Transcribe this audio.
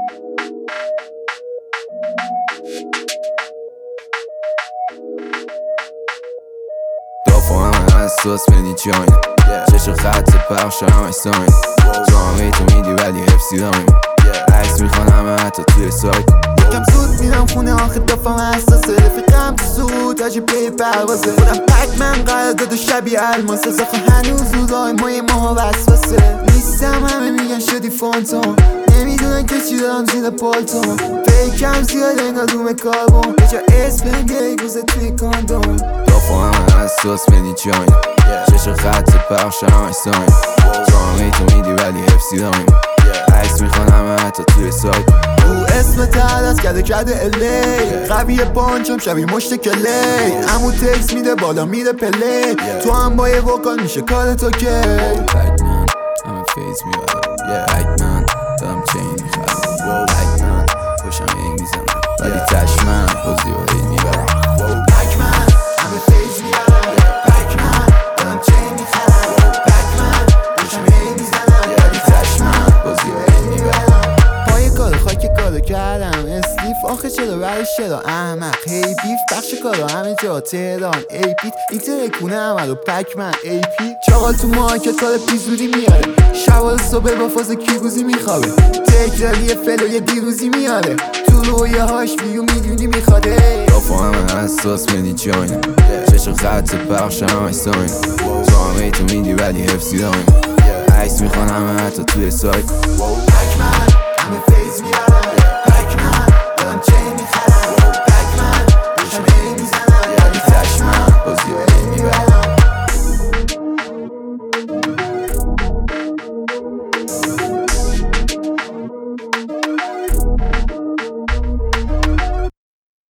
دافع همه اساس بدی جاین چشم خط پخش همه ساین جامعه تو میدی ولی حفظی دایم عکس میخوانم حتی توی سایت کم زود میرم خونه آخه دفعم حساسه رفیقم زود هاجی پی پروازه خودم پکمن قرار داد و شبیه الماسه زخم هنوز زودای مای ماها وسوسه نیستم همه میگن شدی فانتوم نمیدونن که چی دارم زیر پالتون فکرم زیاد انگار دوم کاربون به جا اسم گی گوزه توی کاندوم دافع همه اساس بدی جاین چشم خط پخش همه ساین جامعه تو میدی ولی حفظی دایم عکس میخوانم حتی توی سایت او اسم تردست کرده الی قویه پانچم شبیه مشت کلی همون تکس میده بالا میره پلی تو هم با یه وکال میشه کار تو کی بگمن همه فیز میبرم بگمن دارم چین میخرم بگمن خوشم این میزنم ولی تشمن بازی و این میبرم بگمن همه فیز میبرم بگمن دارم چین میخرم بگمن خوشم این میزنم ولی تشمن بازی و این میبرم پای کار خاک کارو کردم اسلیف آخه چرا برش چرا احمق هی بیف بخش کارو همه جا تهران ای پیت این ترکونه همه رو پکمن ای پی چاقال تو مارکت کار پیزودی میاره شوال صبح با فاز کیروزی میخوابه تکرالی فلوی دیروزی میاره تو رویه هاش بیو میلیونی میخواده دافع همه اساس بدی جاین چشم خط پخش همه ساین جامعه تو میدی ولی حفظی دایم عکس میخوانم حتی توی سایت بگمن همه فیز میبرم بگمن دارم چین میخرم